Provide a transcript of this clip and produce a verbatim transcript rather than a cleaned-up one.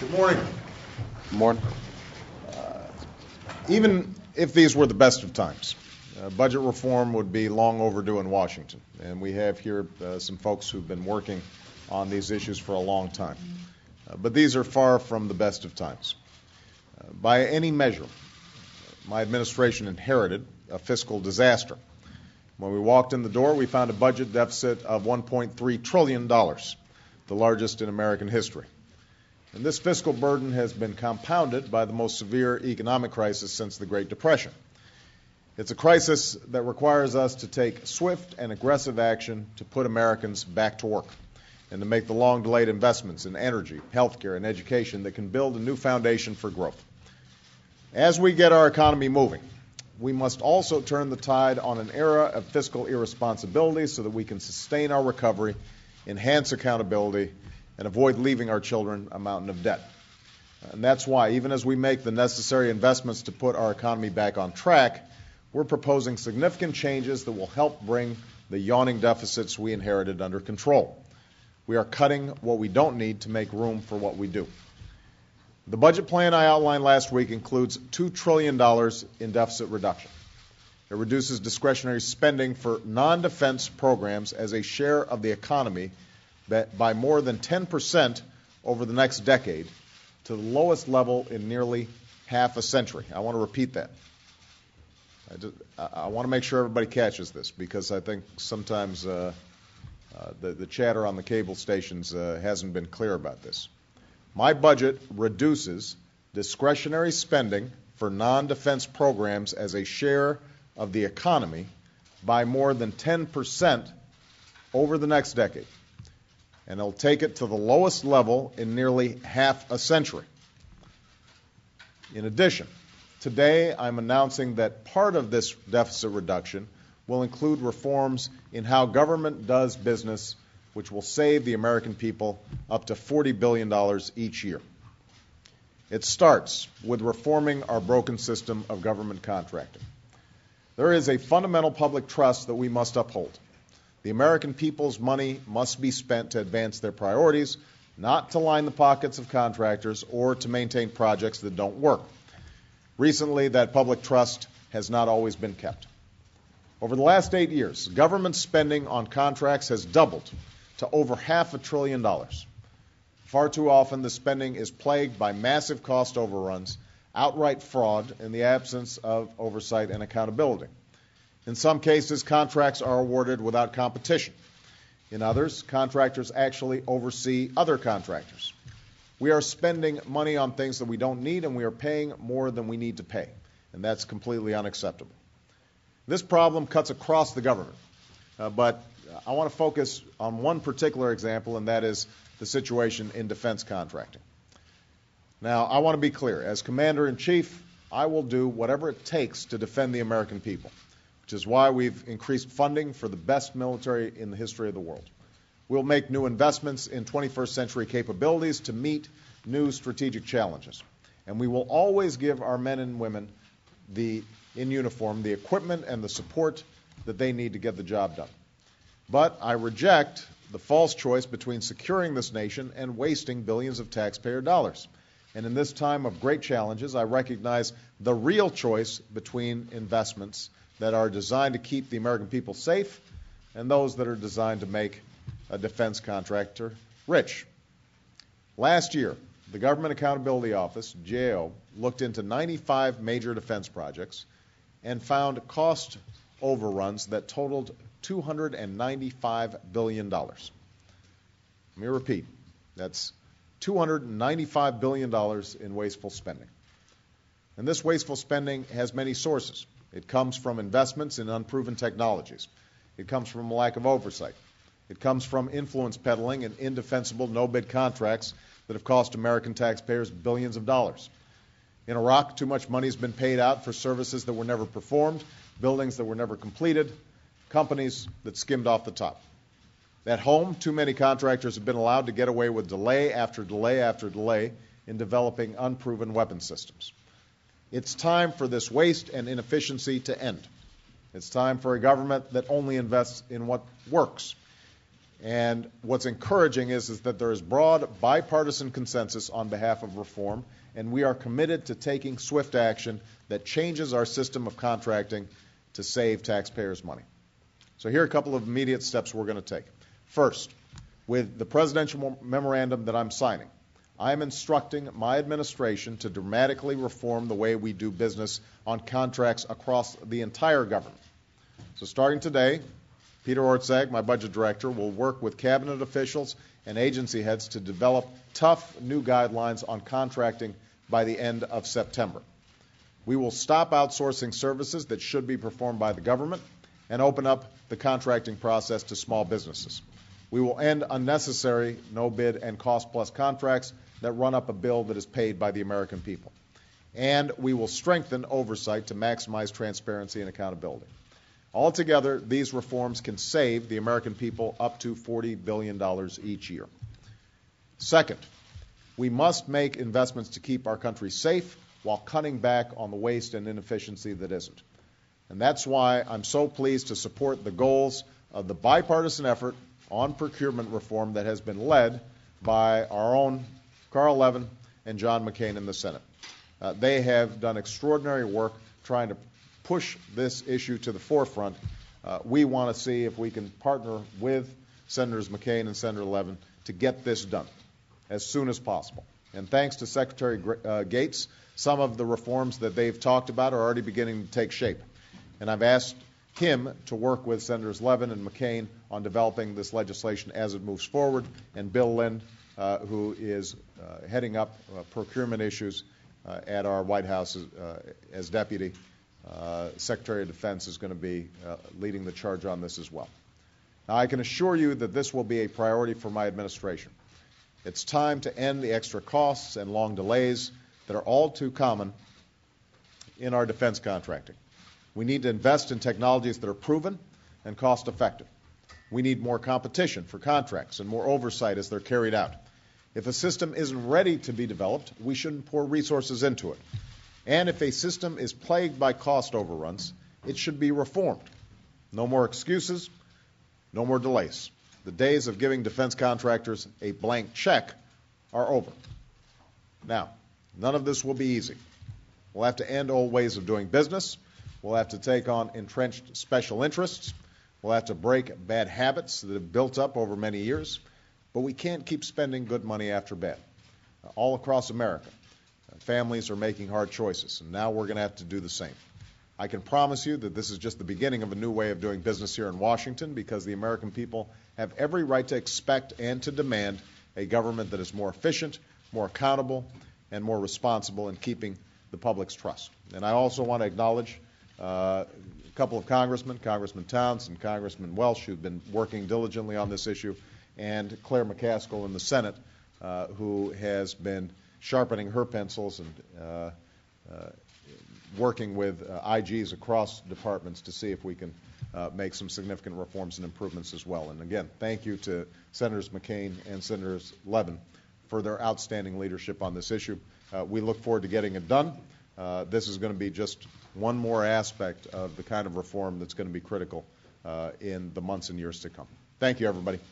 Good morning. Good morning. Even if these were the best of times, uh, budget reform would be long overdue in Washington. And we have here uh, some folks who've been working on these issues for a long time. Uh, but these are far from the best of times. Uh, by any measure, my administration inherited a fiscal disaster. When we walked in the door, we found a budget deficit of one point three trillion dollars, the largest in American history. And this fiscal burden has been compounded by the most severe economic crisis since the Great Depression. It's a crisis that requires us to take swift and aggressive action to put Americans back to work and to make the long-delayed investments in energy, healthcare, and education that can build a new foundation for growth. As we get our economy moving, we must also turn the tide on an era of fiscal irresponsibility so that we can sustain our recovery, enhance accountability, and avoid leaving our children a mountain of debt. And that's why, even as we make the necessary investments to put our economy back on track, we're proposing significant changes that will help bring the yawning deficits we inherited under control. We are cutting what we don't need to make room for what we do. The budget plan I outlined last week includes two trillion dollars in deficit reduction. It reduces discretionary spending for non-defense programs as a share of the economy that by more than ten percent over the next decade to the lowest level in nearly half a century. I want to repeat that. I, just, I, I want to make sure everybody catches this because I think sometimes uh, uh, the, the chatter on the cable stations uh, hasn't been clear about this. My budget reduces discretionary spending for non-defense programs as a share of the economy by more than ten percent over the next decade. And it'll take it to the lowest level in nearly half a century. In addition, today I'm announcing that part of this deficit reduction will include reforms in how government does business, which will save the American people up to forty billion dollars each year. It starts with reforming our broken system of government contracting. There is a fundamental public trust that we must uphold. The American people's money must be spent to advance their priorities, not to line the pockets of contractors or to maintain projects that don't work. Recently, that public trust has not always been kept. Over the last eight years, government spending on contracts has doubled to over half a trillion dollars. Far too often, the spending is plagued by massive cost overruns, outright fraud, in the absence of oversight and accountability. In some cases, contracts are awarded without competition. In others, contractors actually oversee other contractors. We are spending money on things that we don't need, and we are paying more than we need to pay, and that's completely unacceptable. This problem cuts across the government, uh, but I want to focus on one particular example, and that is the situation in defense contracting. Now, I want to be clear. As Commander-in-Chief, I will do whatever it takes to defend the American people, which is why we've increased funding for the best military in the history of the world. We'll make new investments in twenty-first century capabilities to meet new strategic challenges. And we will always give our men and women the, in uniform the equipment and the support that they need to get the job done. But I reject the false choice between securing this nation and wasting billions of taxpayer dollars. And in this time of great challenges, I recognize the real choice between investments that are designed to keep the American people safe and those that are designed to make a defense contractor rich. Last year, the Government Accountability Office, G A O, looked into ninety-five major defense projects and found cost overruns that totaled two hundred ninety-five billion dollars. Let me repeat, that's two hundred ninety-five billion dollars in wasteful spending. And this wasteful spending has many sources. It comes from investments in unproven technologies. It comes from a lack of oversight. It comes from influence peddling and indefensible no-bid contracts that have cost American taxpayers billions of dollars. In Iraq, too much money has been paid out for services that were never performed, buildings that were never completed, companies that skimmed off the top. At home, too many contractors have been allowed to get away with delay after delay after delay in developing unproven weapon systems. It's time for this waste and inefficiency to end. It's time for a government that only invests in what works. And what's encouraging is, is that there is broad bipartisan consensus on behalf of reform, and we are committed to taking swift action that changes our system of contracting to save taxpayers' money. So here are a couple of immediate steps we're going to take. First, with the presidential memorandum that I'm signing, I'm instructing my administration to dramatically reform the way we do business on contracts across the entire government. So starting today, Peter Orszag, my budget director, will work with cabinet officials and agency heads to develop tough new guidelines on contracting by the end of September. We will stop outsourcing services that should be performed by the government and open up the contracting process to small businesses. We will end unnecessary no-bid and cost-plus contracts that run up a bill that is paid by the American people. And we will strengthen oversight to maximize transparency and accountability. Altogether, these reforms can save the American people up to forty billion dollars each year. Second, we must make investments to keep our country safe while cutting back on the waste and inefficiency that isn't. And that's why I'm so pleased to support the goals of the bipartisan effort on procurement reform that has been led by our own Carl Levin and John McCain in the Senate. Uh, they have done extraordinary work trying to push this issue to the forefront. Uh, we want to see if we can partner with Senators McCain and Senator Levin to get this done as soon as possible. And thanks to Secretary uh, Gates, some of the reforms that they've talked about are already beginning to take shape. And I've asked him to work with Senators Levin and McCain on developing this legislation as it moves forward, and Bill Lind, uh, who is uh, heading up uh, procurement issues uh, at our White House as, uh, as deputy Uh, Secretary of Defense, is going to be uh, leading the charge on this as well. Now, I can assure you that this will be a priority for my administration. It's time to end the extra costs and long delays that are all too common in our defense contracting. We need to invest in technologies that are proven and cost-effective. We need more competition for contracts and more oversight as they're carried out. If a system isn't ready to be developed, we shouldn't pour resources into it. And if a system is plagued by cost overruns, it should be reformed. No more excuses, no more delays. The days of giving defense contractors a blank check are over. Now, none of this will be easy. We'll have to end old ways of doing business. We'll have to take on entrenched special interests. We'll have to break bad habits that have built up over many years. But we can't keep spending good money after bad. All across America, families are making hard choices, and now we're going to have to do the same. I can promise you that this is just the beginning of a new way of doing business here in Washington, because the American people have every right to expect and to demand a government that is more efficient, more accountable, and more responsible in keeping the public's trust. And I also want to acknowledge uh, a couple of congressmen, Congressman Towns and Congressman Welch, who've been working diligently on this issue, and Claire McCaskill in the Senate, uh, who has been sharpening her pencils and uh, uh, working with uh, I Gs across departments to see if we can uh, make some significant reforms and improvements as well. And again, thank you to Senators McCain and Senators Levin for their outstanding leadership on this issue. Uh, we look forward to getting it done. Uh, this is going to be just one more aspect of the kind of reform that's going to be critical uh, in the months and years to come. Thank you, everybody.